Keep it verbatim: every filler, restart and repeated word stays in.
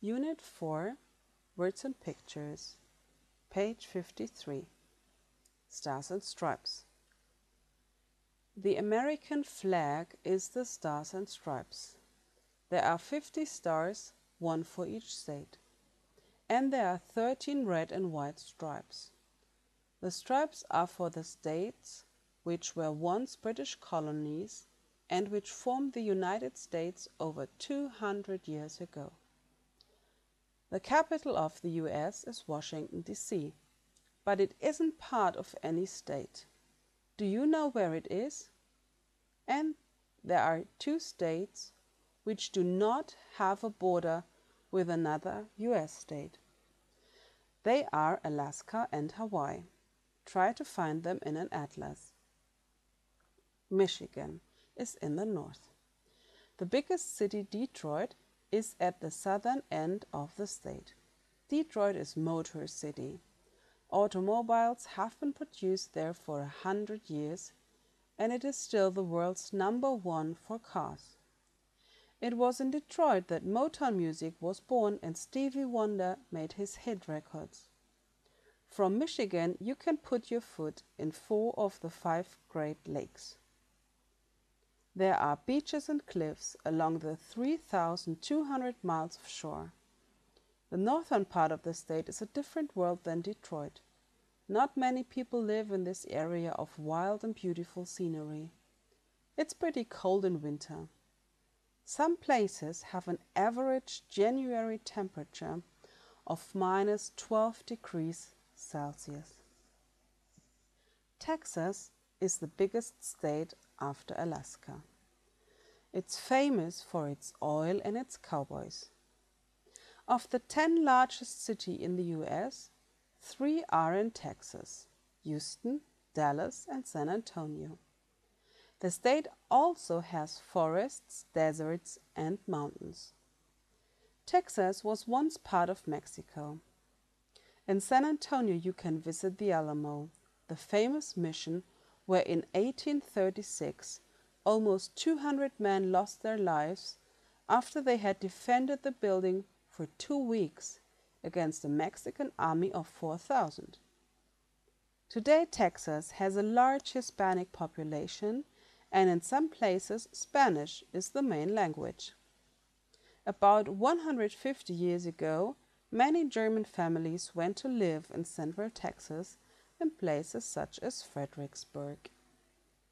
Unit four, Words and Pictures, page fifty-three, Stars and Stripes. The American flag is the Stars and Stripes. There are fifty stars, one for each state, and there are thirteen red and white stripes. The stripes are for the states which were once British colonies and which formed the United States over two hundred years ago. The capital of the U S is Washington, D C, but it isn't part of any state. Do you know where it is? And there are two states which do not have a border with another U S state. They are Alaska and Hawaii. Try to find them in an atlas. Michigan is in the north. The biggest city, Detroit, is at the southern end of the state. Detroit is Motor City. Automobiles have been produced there for a hundred years, and it is still the world's number one for cars. It was in Detroit that Motown music was born and Stevie Wonder made his hit records. From Michigan, you can put your foot in four of the five Great Lakes. There are beaches and cliffs along the three thousand two hundred miles of shore. The northern part of the state is a different world than Detroit. Not many people live in this area of wild and beautiful scenery. It's pretty cold in winter. Some places have an average January temperature of minus twelve degrees Celsius. Texas is the biggest state after Alaska. It's famous for its oil and its cowboys. Of the ten largest cities in the U S, three are in Texas: Houston, Dallas, and San Antonio. The state also has forests, deserts, and mountains. Texas was once part of Mexico. In San Antonio you can visit the Alamo, the famous mission where in eighteen thirty-six almost two hundred men lost their lives after they had defended the building for two weeks against a Mexican army of four thousand. Today Texas has a large Hispanic population, and in some places Spanish is the main language. About one hundred fifty years ago, many German families went to live in central Texas in places such as Fredericksburg.